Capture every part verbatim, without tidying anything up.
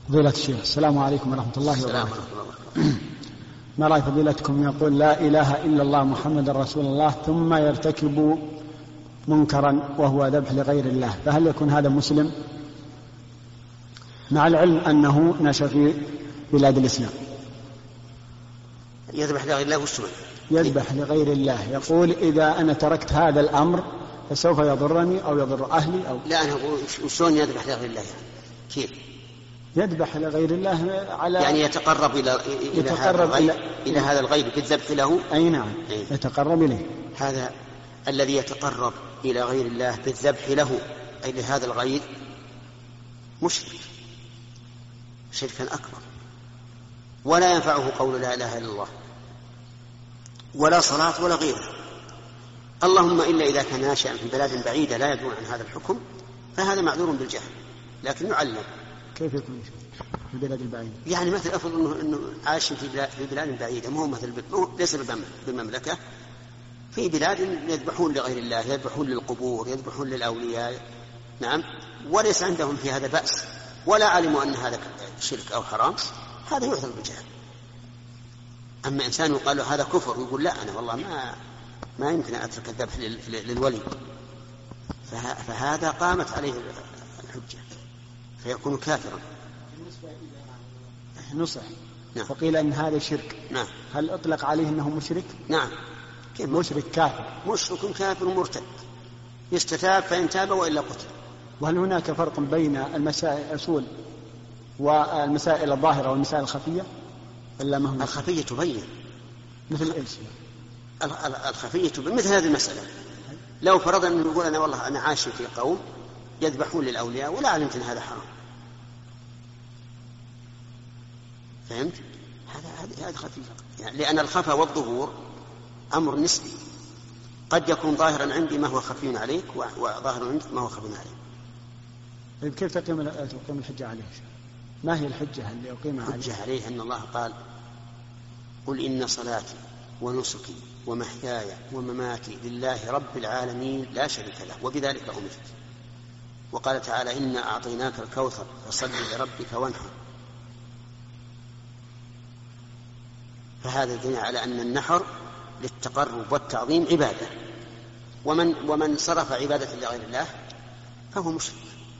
فضيلة الشيخ، السلام عليكم ورحمة الله وبركاته. ما رأي فضيلتكم يقول لا إله إلا الله محمد رسول الله ثم يرتكب منكرا وهو ذبح لغير الله، فهل يكون هذا مسلم مع العلم أنه نشأ في بلاد الإسلام؟ يذبح لغير الله والسنة يذبح لغير الله، يقول إذا أنا تركت هذا الأمر فسوف يضرني أو يضر أهلي أو لا. أنا أقول وشون يذبح لغير الله يعني؟ كيف يذبح لغير الله؟ على يعني يتقرب إلى إلى يتقرب هذا الغيب إلى... إلى هذا الغيب بالذبح له. أي نعم. أي. يتقرب إليه. هذا الذي يتقرب إلى غير الله بالذبح له أي لهذا الغيب مشرك شركا أكبر، ولا ينفعه قول لا إله إلا الله ولا صلاة ولا غيره. اللهم إلا إذا كان ناشئا في بلاد بعيدة لا يدرون عن هذا الحكم فهذا معذور بالجهل، لكن يعلم. كيف يكون في البلاد البعيدة؟ يعني مثل أفضل إنه, إنه عايش في بلاد, في بلاد بعيدة، مو مثل مو ليس بالمملكة، في بلاد يذبحون لغير الله، يذبحون للقبور، يذبحون للأولياء، نعم، وليس عندهم في هذا بأس ولا علموا أن هذا شرك أو حرام، هذا يعذر بالجهل. أما إنسان يقال له هذا كفر يقول لا أنا والله ما ما يمكن أن أترك الذبح للولي، فهذا قامت عليه الحجة فيكون كافرا. نصح. نعم. فقيل أن هذا شرك. نعم. هل أطلق عليه أنه مشرك؟ نعم. كيف مشرك كافر؟ مشرك كافر مرتد يستتاب فإن تاب وإلا قتل. وهل هناك فرق بين المسائل الأصول والمسائل الظاهرة والمسائل الخفية؟ إلا ما هو الخفية تبين مثل إيش؟ الخفية تبين مثل هذه المسألة. لو فرضنا أن نقول أنا والله أنا عايش في قوم يذبحون للأولياء ولا علمت أن هذا حرام، فهمت؟ هذا هذا خفية يعني، لأن الخفا والظهور أمر نسبي، قد يكون ظاهرا عندي ما هو خفي عليك وظاهرا عندك ما هو خفي عليك. طيب كيف تقيم تقيم الحجة عليه؟ ما هي الحجة اللي أقيمها عليه؟ الحجة عليه أن الله قال قل إن صلاتي ونسكي ومحياي ومماتي لله رب العالمين لا شريك له وبذلك أمرت. وقال تعالى إنا أعطيناك الكوثر فصل لربك وانحر. فهذا دليل على أن النحر للتقرب والتعظيم عبادة، ومن ومن صرف عبادة لغير الله فهو مشرك.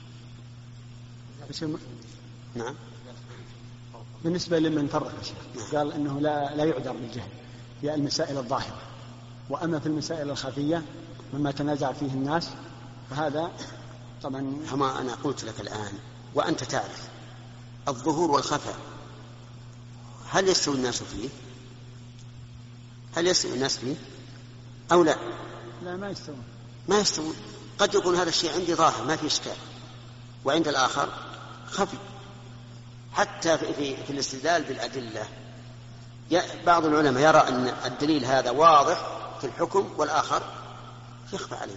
نعم. بالنسبة لمن فرق الشيخ قال إنه لا لا يعذر بالجهل في المسائل الظاهرة، وأما في المسائل الخفية مما تنازع فيه الناس فهذا طبعا. كما أنا قلت لك الآن وأنت تعرف الظهور والخفاء، هل يستوي الناس فيه؟ هل يستوي الناس فيه أو لا؟ لا ما يستوي. ما يستوي. قد يكون هذا الشيء عندي ظاهر ما في إشكال، وعند الآخر خفي. حتى في, في, في الاستدلال بالأدلة بعض العلماء يرى أن الدليل هذا واضح في الحكم والآخر يخفى عليه.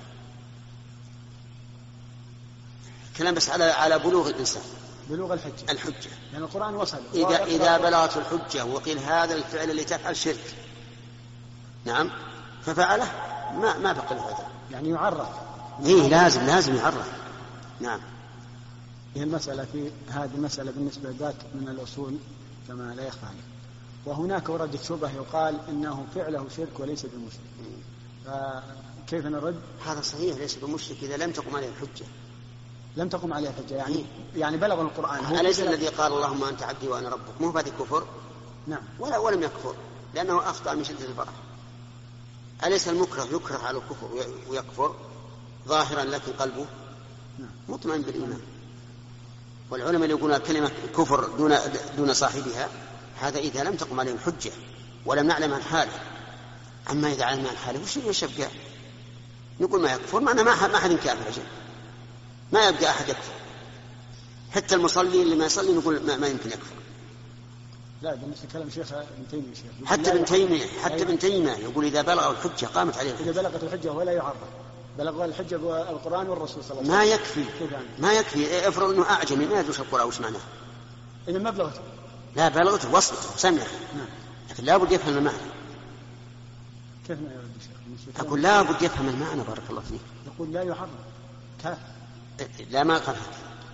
كلام بس على على بلوغ الإنسان، بلوغ الحجة. الحجة يعني القرآن وصل. إذا إذا بلغت الحجة وقيل هذا الفعل اللي تفعل شرك، نعم، ففعله ما ما بقي له عذر. يعني يعرف. إيه لازم لازم يعرف. نعم. هي المسألة في هذه المسألة بالنسبة ذات من الأصول كما لا يخفى عليه. وهناك وردت شبهة يقال إنه فعله شرك وليس بمشرك، فكيف نرد؟ هذا صحيح ليس بمشرك إذا لم تقم عليه الحجة. لم تقم عليه الحجة يعني إيه؟ يعني بلغ القرآن. هو أليس الذي قال اللهم أنت عبدي وأنا ربك؟ مو هذا كفر؟ نعم. ولا ولم يكفر لأنه أخطأ من شدة الفرح. أليس المكره يكره على الكفر ويكفر ظاهرا لكن قلبه نعم. مطمئن بالإيمان؟ والعلماء يقولون كلمة كفر دون دون صاحبها هذا إذا لم تقم عليه الحجة ولم نعلم عن حاله. أما إذا علم عن حاله وش يشبه نقول ما يكفر، معنا ما ما أحد كافر أجل، ما يبقى أحد يكفر. حتى المصلي اللي ما يصلي نقول ما, ما يمكن يكفر. لا ده مثل كلام شيخ ابن تيمية. شيخ حتى ابن تيمية حتى ابن تيمية يقول إذا بلغ الحجة قامت عليه الحجة. إذا بلغت الحجة ولا يعرف، بلغ الحجة القرآن والرسول صلى الله ما عليه يكفي ما يكفي. افرض انه اعجمي ما يدرس القرآن وش معناه؟ اذا ما بلغته. لا بلغته وصلته سمع، لكن لا بد يفهم المعنى. كيف ما يرد الشيخ؟ اقول لا بد يفهم المعنى. بارك الله فيك. يقول لا يحرم كافر. لا ما قال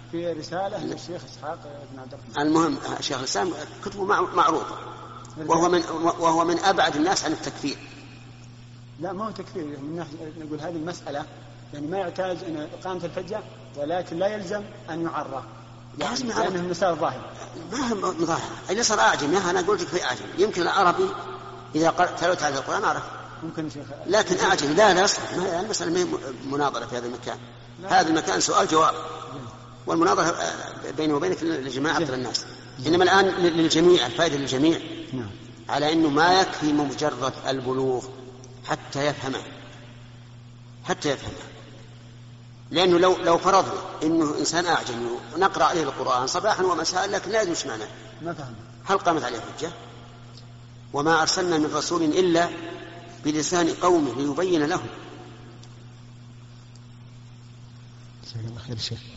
في رسالة للشيخ إسحاق بن عبد الرحمن. المهم شيخ الإسلام كتبه معروفة، وهو من وهو من أبعد الناس عن التكفير. لا ما هو تكفير، نقول هذه المسألة يعني ما يحتاج أن إقامة الحجة، ولكن لا يلزم أن يعرف يعني لأنه المسألة ظاهرة. ما هو ظاهرة، اللي صار أعجم يا أنا قلت في أعجم، يمكن العربي إذا تلوت على القرآن أعرف، ممكن شيخ، لكن أعجم لا لا يصح. المسألة ما هي مناظرة في هذا المكان، هذا المكان سؤال جواب، والمناظرة بيني وبينك لجماعة الناس، إنما الآن للجميع، الفائدة للجميع على أنه ما يكفي مجرد البلوغ حتى يفهمه حتى يفهمه لأنه لو لو فرضنا إنه إنسان أعجمي ونقرأ عليه القرآن صباحا ومساء لكن لا يدرس معناه، ما فهم، هل قامت عليه حجة؟ وما أرسلنا من رسول إلا بلسان قومه ليبين لهم. جزاك الله خير شيخ.